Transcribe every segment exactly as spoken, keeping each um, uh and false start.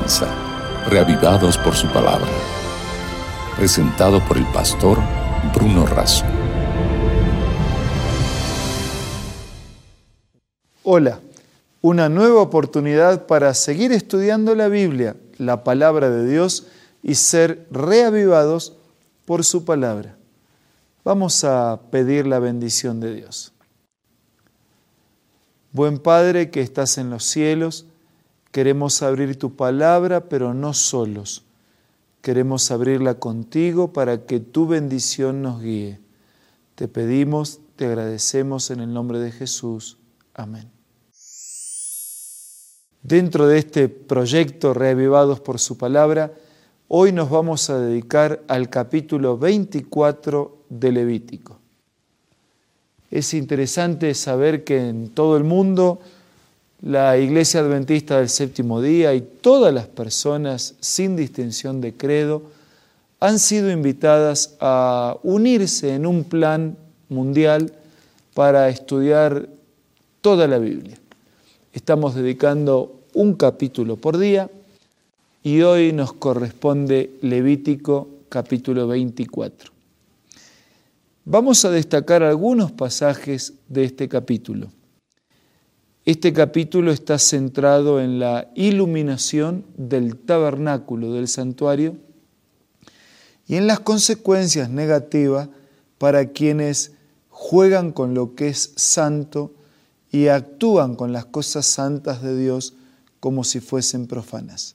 comienza, Reavivados por su palabra. Presentado por el pastor Bruno Razo. Hola, una nueva oportunidad para seguir estudiando la Biblia, la palabra de Dios, y ser reavivados por su palabra. Vamos a pedir la bendición de Dios. Buen Padre que estás en los cielos, queremos abrir tu palabra, pero no solos. Queremos abrirla contigo para que tu bendición nos guíe. Te pedimos, te agradecemos en el nombre de Jesús. Amén. Dentro de este proyecto Reavivados por su palabra, hoy nos vamos a dedicar al capítulo veinticuatro de Levítico. Es interesante saber que en todo el mundo la Iglesia Adventista del Séptimo Día y todas las personas sin distinción de credo han sido invitadas a unirse en un plan mundial para estudiar toda la Biblia. Estamos dedicando un capítulo por día y hoy nos corresponde Levítico capítulo veinticuatro. Vamos a destacar algunos pasajes de este capítulo. Este capítulo está centrado en la iluminación del tabernáculo, del santuario, y en las consecuencias negativas para quienes juegan con lo que es santo y actúan con las cosas santas de Dios como si fuesen profanas.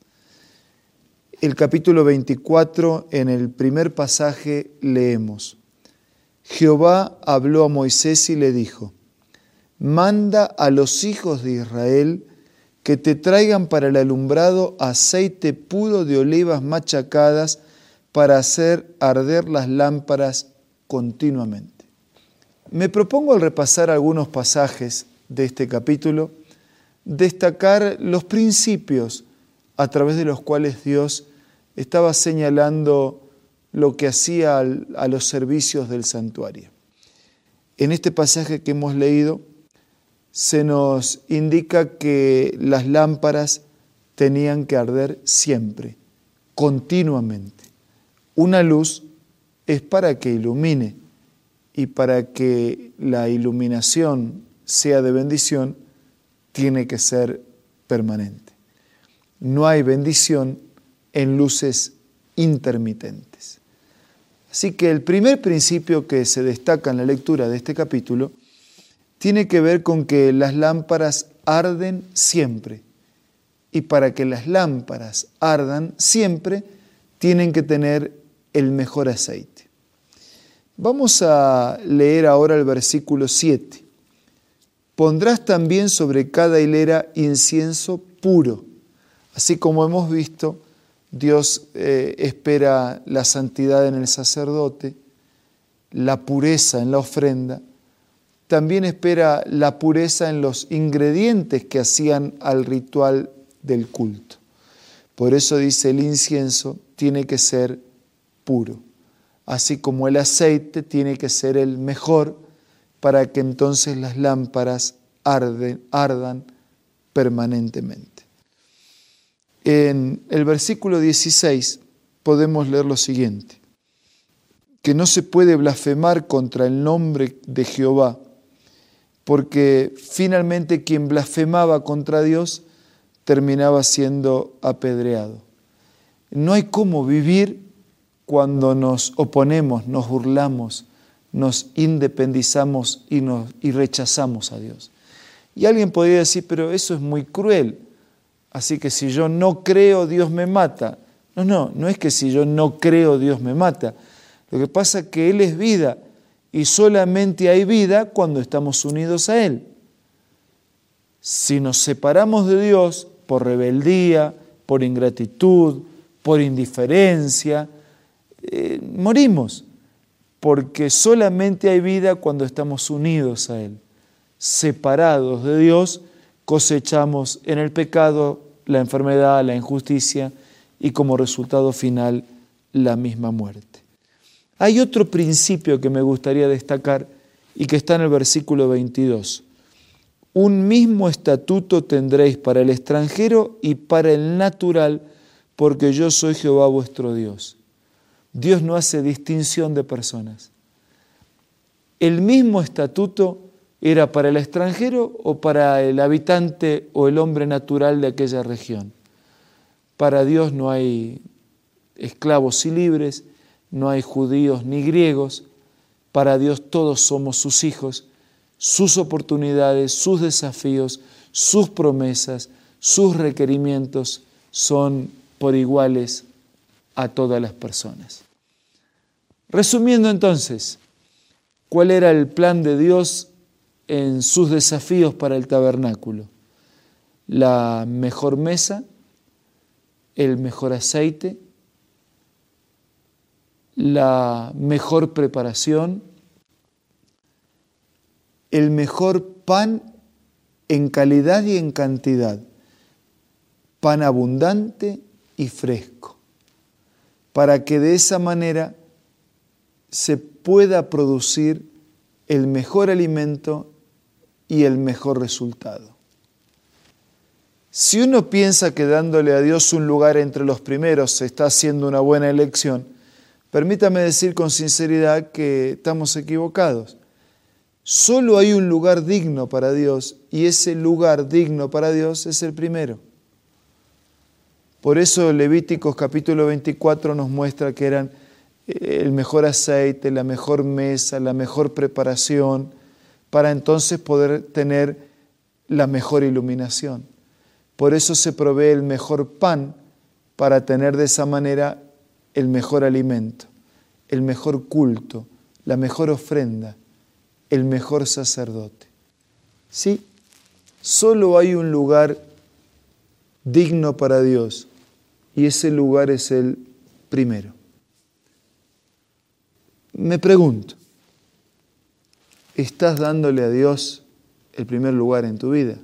El capítulo veinticuatro, en el primer pasaje, leemos: Jehová habló a Moisés y le dijo: manda a los hijos de Israel que te traigan para el alumbrado aceite puro de olivas machacadas para hacer arder las lámparas continuamente. Me propongo, al repasar algunos pasajes de este capítulo, destacar los principios a través de los cuales Dios estaba señalando lo que hacía a los servicios del santuario. En este pasaje que hemos leído, se nos indica que las lámparas tenían que arder siempre, continuamente. Una luz es para que ilumine, y para que la iluminación sea de bendición, tiene que ser permanente. No hay bendición en luces intermitentes. Así que el primer principio que se destaca en la lectura de este capítulo tiene que ver con que las lámparas arden siempre. Y para que las lámparas ardan siempre, tienen que tener el mejor aceite. Vamos a leer ahora el versículo siete. Pondrás también sobre cada hilera incienso puro. Así como hemos visto, Dios eh, espera la santidad en el sacerdote, la pureza en la ofrenda. También espera la pureza en los ingredientes que hacían al ritual del culto. Por eso dice, el incienso tiene que ser puro, así como el aceite tiene que ser el mejor para que entonces las lámparas arden, ardan permanentemente. En el versículo dieciséis podemos leer lo siguiente: que no se puede blasfemar contra el nombre de Jehová, porque finalmente quien blasfemaba contra Dios terminaba siendo apedreado. No hay cómo vivir cuando nos oponemos, nos burlamos, nos independizamos y, nos, y rechazamos a Dios. Y alguien podría decir, pero eso es muy cruel, así que si yo no creo, Dios me mata. No, no, no es que si yo no creo, Dios me mata. Lo que pasa es que Él es vida, y solamente hay vida cuando estamos unidos a Él. Si nos separamos de Dios por rebeldía, por ingratitud, por indiferencia, eh, morimos, porque solamente hay vida cuando estamos unidos a Él. Separados de Dios, cosechamos en el pecado la enfermedad, la injusticia y como resultado final la misma muerte. Hay otro principio que me gustaría destacar y que está en el versículo veintidós. Un mismo estatuto tendréis para el extranjero y para el natural porque yo soy Jehová vuestro Dios. Dios no hace distinción de personas. El mismo estatuto era para el extranjero o para el habitante o el hombre natural de aquella región. Para Dios no hay esclavos y libres, no hay judíos ni griegos. Para Dios todos somos sus hijos, sus oportunidades, sus desafíos, sus promesas, sus requerimientos son por iguales a todas las personas. Resumiendo entonces, ¿cuál era el plan de Dios en sus desafíos para el tabernáculo? La mejor mesa, el mejor aceite, la mejor preparación, el mejor pan en calidad y en cantidad, pan abundante y fresco, para que de esa manera se pueda producir el mejor alimento y el mejor resultado. Si uno piensa que dándole a Dios un lugar entre los primeros se está haciendo una buena elección, permítame decir con sinceridad que estamos equivocados. Solo hay un lugar digno para Dios y ese lugar digno para Dios es el primero. Por eso Levíticos capítulo veinticuatro nos muestra que eran el mejor aceite, la mejor mesa, la mejor preparación, para entonces poder tener la mejor iluminación. Por eso se provee el mejor pan para tener de esa manera el mejor alimento, el mejor culto, la mejor ofrenda, el mejor sacerdote. Sí, solo hay un lugar digno para Dios y ese lugar es el primero. Me pregunto, ¿estás dándole a Dios el primer lugar en tu vida?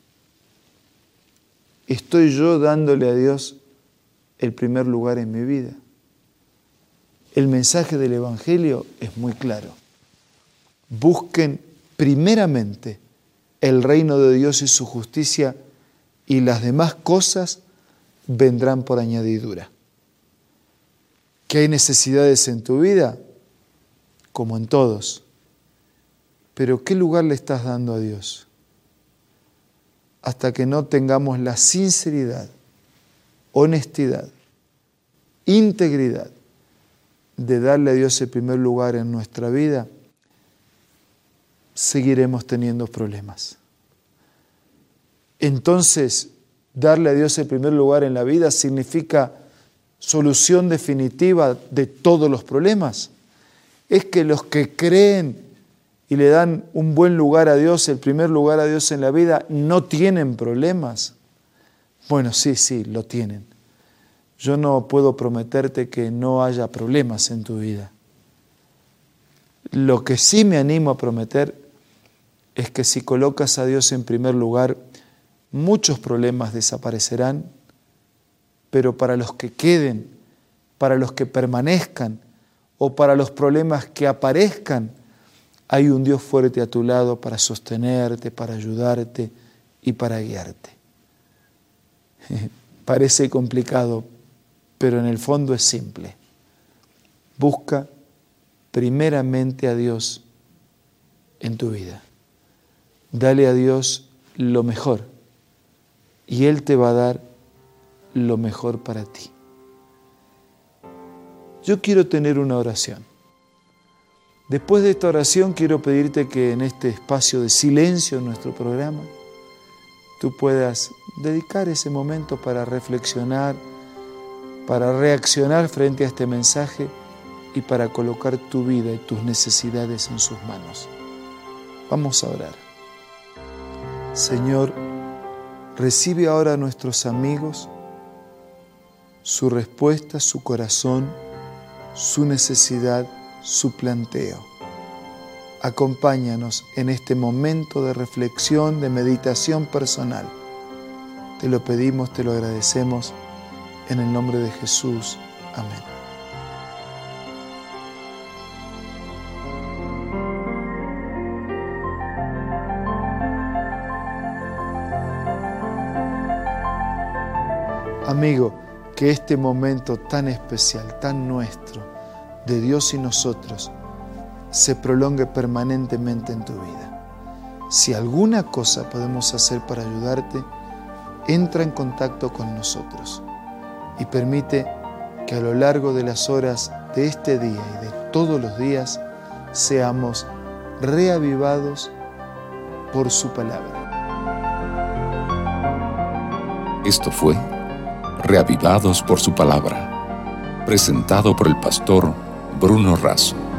¿Estoy yo dándole a Dios el primer lugar en mi vida? El mensaje del Evangelio es muy claro. Busquen primeramente el reino de Dios y su justicia y las demás cosas vendrán por añadidura. ¿Que hay necesidades en tu vida? Como en todos. Pero ¿qué lugar le estás dando a Dios? Hasta que no tengamos la sinceridad, honestidad, integridad de darle a Dios el primer lugar en nuestra vida, seguiremos teniendo problemas. Entonces, darle a Dios el primer lugar en la vida significa solución definitiva de todos los problemas. Es que los que creen y le dan un buen lugar a Dios, el primer lugar a Dios en la vida, no tienen problemas. Bueno, sí, sí, lo tienen. Yo no puedo prometerte que no haya problemas en tu vida. Lo que sí me animo a prometer es que si colocas a Dios en primer lugar, muchos problemas desaparecerán, pero para los que queden, para los que permanezcan o para los problemas que aparezcan, hay un Dios fuerte a tu lado para sostenerte, para ayudarte y para guiarte. Parece complicado, pero en el fondo es simple. Busca primeramente a Dios en tu vida. Dale a Dios lo mejor y Él te va a dar lo mejor para ti. Yo quiero tener una oración. Después de esta oración quiero pedirte que en este espacio de silencio en nuestro programa tú puedas dedicar ese momento para reflexionar, para reaccionar frente a este mensaje y para colocar tu vida y tus necesidades en sus manos. Vamos a orar. Señor, recibe ahora a nuestros amigos, su respuesta, su corazón, su necesidad, su planteo. Acompáñanos en este momento de reflexión, de meditación personal. Te lo pedimos, te lo agradecemos, en el nombre de Jesús. Amén. Amigo, que este momento tan especial, tan nuestro, de Dios y nosotros, se prolongue permanentemente en tu vida. Si alguna cosa podemos hacer para ayudarte, entra en contacto con nosotros y permite que a lo largo de las horas de este día y de todos los días seamos reavivados por su palabra. Esto fue Reavivados por su palabra, presentado por el pastor Bruno Razo.